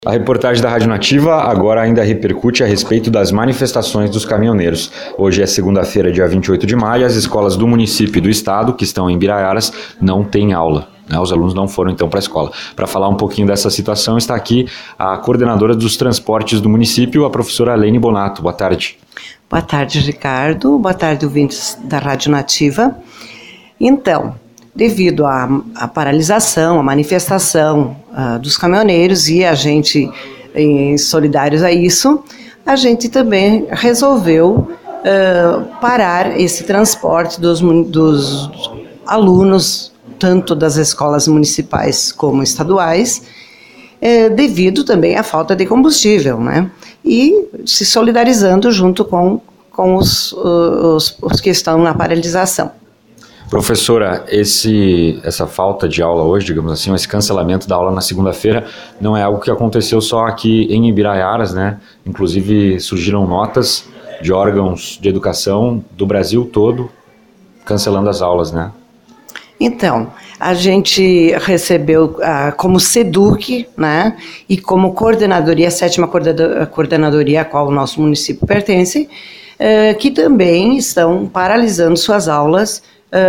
A reportagem da Rádio Nativa agora ainda repercute a respeito das manifestações dos caminhoneiros. Hoje é segunda-feira, dia 28 de maio, e as escolas do município e do estado, que estão em Biraiaras, não têm aula. Os alunos não foram então para a escola. Para falar um pouquinho dessa situação, está aqui a coordenadora dos transportes do município, a professora Lene Bonato. Boa tarde. Boa tarde, Ricardo. Boa tarde, ouvintes da Rádio Nativa. Então, devido à paralisação, à manifestação dos caminhoneiros e a gente, em solidários a isso, a gente também resolveu parar esse transporte dos alunos, tanto das escolas municipais como estaduais, devido também à falta de combustível, né? E se solidarizando junto com os que estão na paralisação. Professora, essa falta de aula hoje, digamos assim, esse cancelamento da aula na segunda-feira, não é algo que aconteceu só aqui em Ibiraiaras, né? Inclusive surgiram notas de órgãos de educação do Brasil todo cancelando as aulas, né? Então, a gente recebeu como SEDUC, né, e como coordenadoria, a 7ª coordenadoria a qual o nosso município pertence, que também estão paralisando suas aulas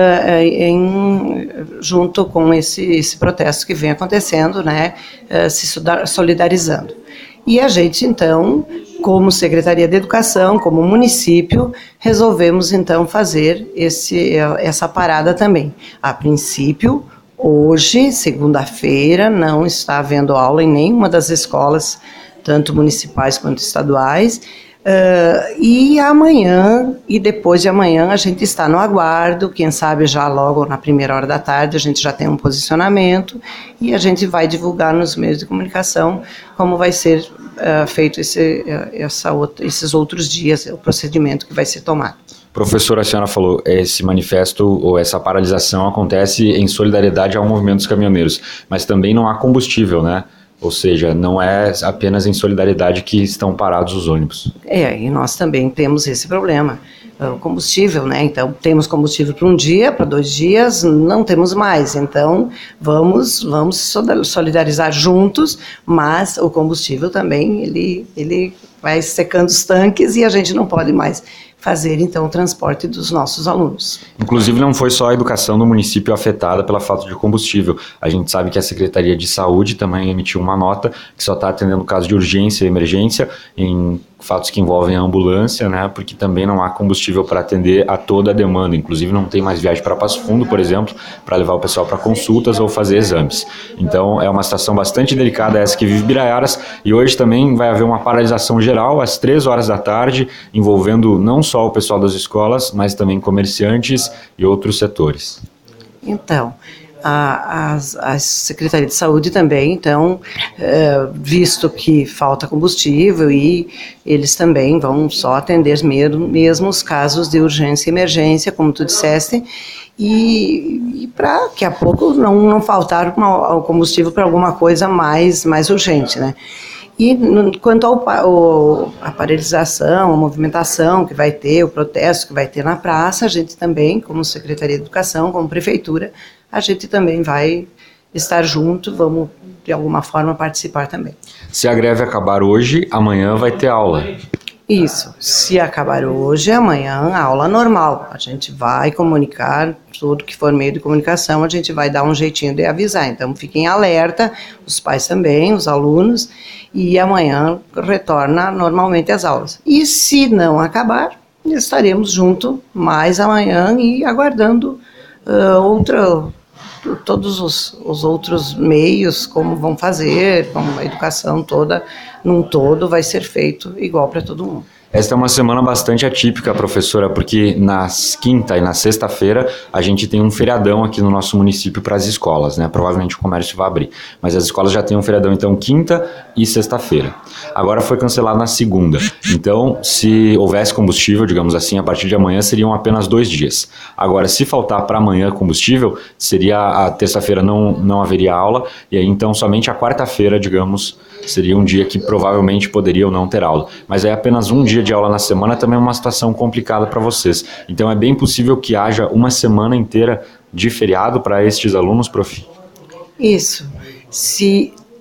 junto com esse protesto que vem acontecendo, né, se solidarizando. E a gente, então, como Secretaria de Educação, como município, resolvemos, então, fazer essa parada também. A princípio, hoje, segunda-feira, não está havendo aula em nenhuma das escolas, tanto municipais quanto estaduais, e amanhã e depois de amanhã a gente está no aguardo, quem sabe já logo na primeira hora da tarde a gente já tem um posicionamento e a gente vai divulgar nos meios de comunicação como vai ser feito esses outros dias, o procedimento que vai ser tomado. Professora, a senhora falou, esse manifesto ou essa paralisação acontece em solidariedade ao movimento dos caminhoneiros, mas também não há combustível, né? Ou seja, não é apenas em solidariedade que estão parados os ônibus. E nós também temos esse problema. O combustível, né? Então, temos combustível para um dia, para 2 dias, não temos mais. Então, vamos solidarizar juntos, mas o combustível também, ele vai secando os tanques e a gente não pode mais fazer, então, o transporte dos nossos alunos. Inclusive, não foi só a educação do município afetada pela falta de combustível. A gente sabe que a Secretaria de Saúde também emitiu uma nota que só está atendendo casos de urgência e emergência em fatos que envolvem a ambulância, né? Porque também não há combustível para atender a toda a demanda. Inclusive, não tem mais viagem para Passo Fundo, por exemplo, para levar o pessoal para consultas ou fazer exames. Então, é uma situação bastante delicada essa que vive Biraiaras, e hoje também vai haver uma paralisação geral às 3 horas da tarde, envolvendo não só o pessoal das escolas, mas também comerciantes e outros setores. Então, a Secretaria de Saúde também, então, visto que falta combustível e eles também vão só atender mesmo os casos de urgência e emergência, como tu disseste, e para que a pouco não faltar o combustível para alguma coisa mais urgente, né? E quanto à paralisação, a movimentação que vai ter, o protesto que vai ter na praça, a gente também, como Secretaria de Educação, como Prefeitura, a gente também vai estar junto, vamos de alguma forma participar também. Se a greve acabar hoje, amanhã vai ter aula. Isso, se acabar hoje, amanhã a aula normal. A gente vai comunicar tudo que for meio de comunicação, a gente vai dar um jeitinho de avisar. Então fiquem alerta, os pais também, os alunos, e amanhã retorna normalmente as aulas. E se não acabar, estaremos juntos mais amanhã e aguardando todos os outros meios, como vão fazer, como a educação toda, num todo, vai ser feito igual para todo mundo. Esta é uma semana bastante atípica, professora, porque na quinta e na sexta-feira a gente tem um feriadão aqui no nosso município para as escolas, né? Provavelmente o comércio vai abrir, mas as escolas já têm um feriadão, então, quinta e sexta-feira. Agora foi cancelado na segunda, então, se houvesse combustível, digamos assim, a partir de amanhã seriam apenas 2 dias. Agora, se faltar para amanhã combustível, seria a terça-feira não haveria aula, e aí então somente a quarta-feira, digamos, seria um dia que provavelmente poderia ou não ter aula. Mas é apenas um dia de aula na semana, também é uma situação complicada para vocês. Então é bem possível que haja uma semana inteira de feriado para estes alunos, prof? Isso. Se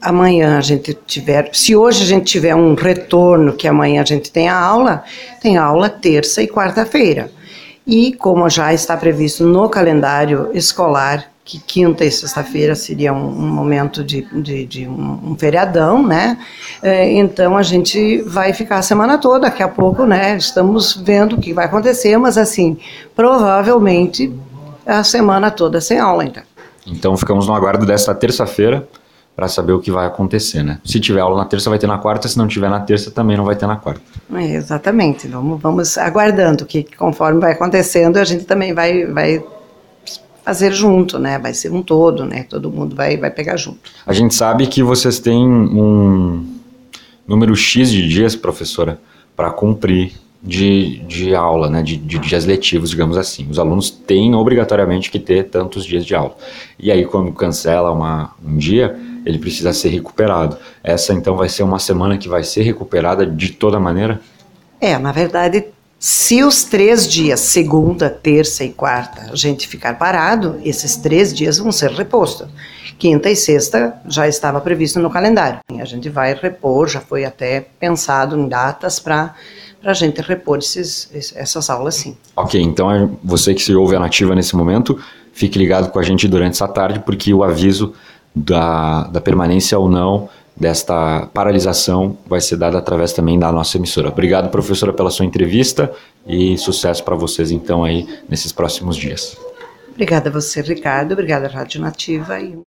amanhã a gente tiver, se hoje a gente tiver um retorno, que amanhã a gente tem aula terça e quarta-feira. E como já está previsto no calendário escolar, que quinta e sexta-feira seria um momento de um feriadão, né? Então a gente vai ficar a semana toda, daqui a pouco, né? Estamos vendo o que vai acontecer, mas assim, provavelmente a semana toda sem aula, então. Então ficamos no aguardo desta terça-feira para saber o que vai acontecer, né? Se tiver aula na terça, vai ter na quarta, se não tiver na terça, também não vai ter na quarta. Exatamente, vamos aguardando que conforme vai acontecendo, a gente também vai fazer junto, né? Vai ser um todo, né? Todo mundo vai pegar junto. A gente sabe que vocês têm um número X de dias, professora, para cumprir de aula, né? De dias letivos, digamos assim. Os alunos têm obrigatoriamente que ter tantos dias de aula. E aí, quando cancela um dia, ele precisa ser recuperado. Essa, então, vai ser uma semana que vai ser recuperada de toda maneira? Na verdade, se os 3 dias, segunda, terça e quarta, a gente ficar parado, esses 3 dias vão ser repostos. Quinta e sexta já estava previsto no calendário. A gente vai repor, já foi até pensado em datas para a gente repor essas aulas, sim. Ok, então você que se ouve a Nativa nesse momento, fique ligado com a gente durante essa tarde, porque o aviso da permanência ou não desta paralisação vai ser dado através também da nossa emissora. Obrigado, professora, pela sua entrevista e sucesso para vocês, então, aí nesses próximos dias. Obrigada a você, Ricardo. Obrigada, Rádio Nativa.